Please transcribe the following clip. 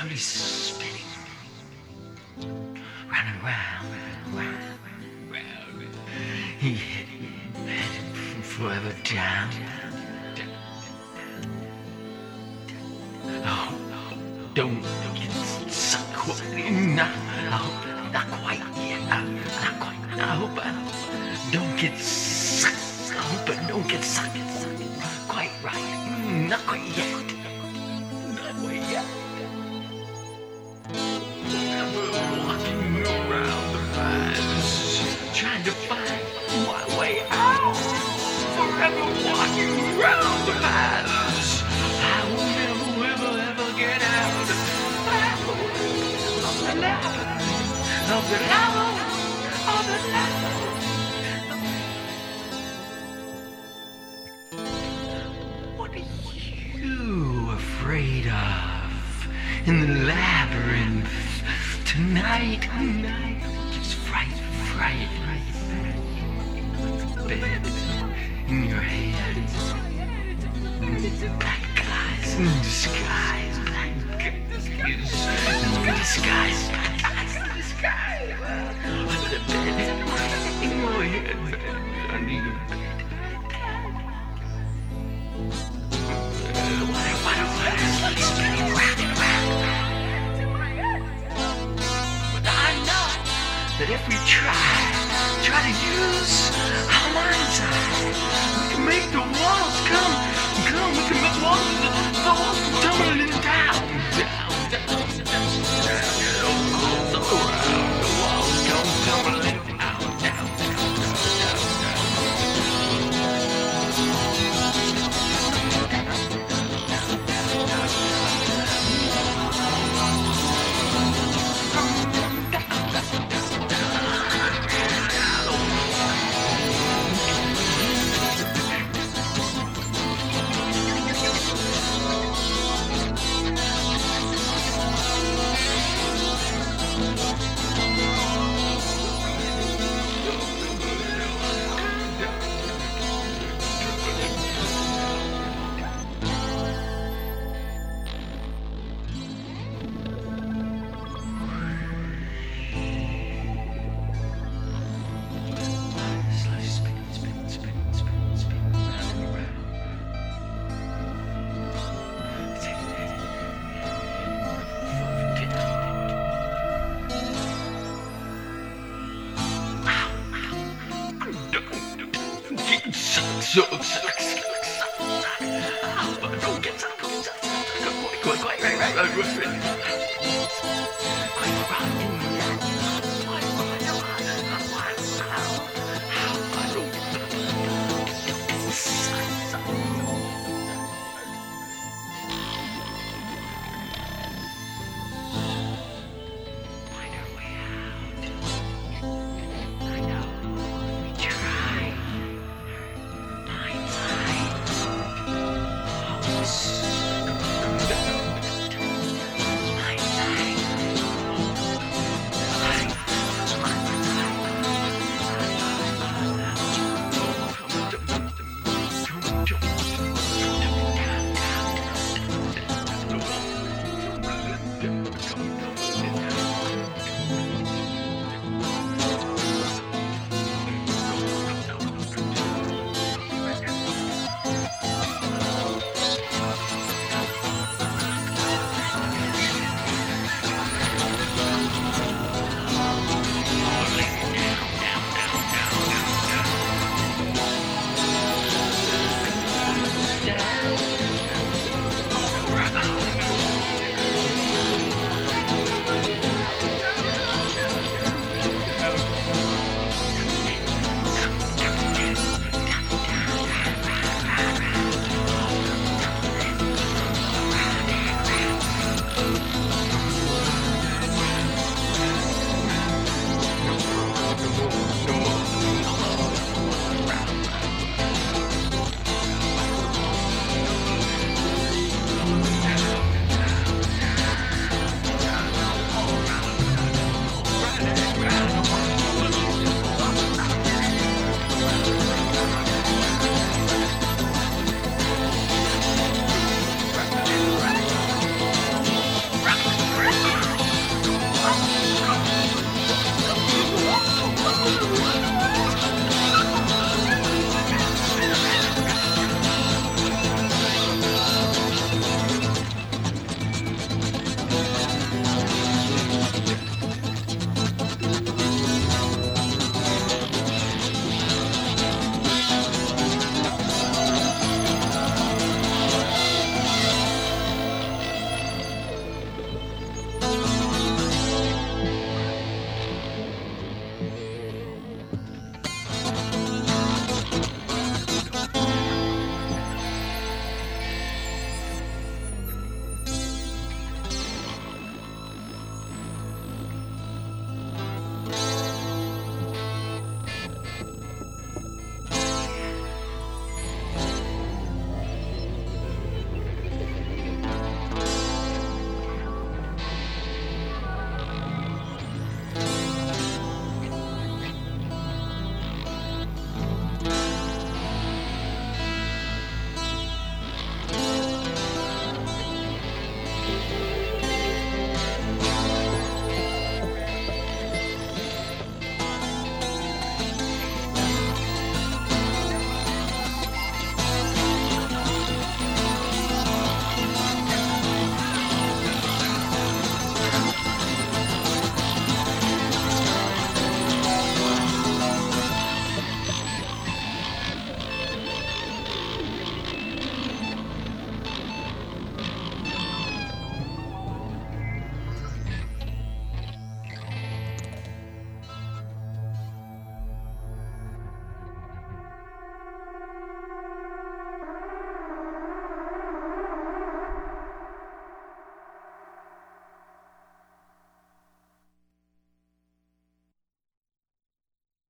slowly spinning, running round, round, round. He headed forever down. Oh, don't get sucked quite in. Oh, not quite yet. Not quite. I hope I don't get sucked. I hope I don't get sucked. Quite right. Not quite yet. Not quite yet. Forever walking around the paths, trying to find my way out. Forever walking around the paths. I will never, ever, ever get out of the lava, of the lava, of the lava. What are you afraid of in the labyrinth tonight? Just fright. Bed in your head. Black guys in disguise. Black guys in disguise. Black guys in disguise. Under the bed. In your head. Under your bed. What is spinning round and round? But I know that if we try to use our mind's eye, we can make the walls come. We can make the walls tumbling down. All around. The walls come tumbling down. Quite right.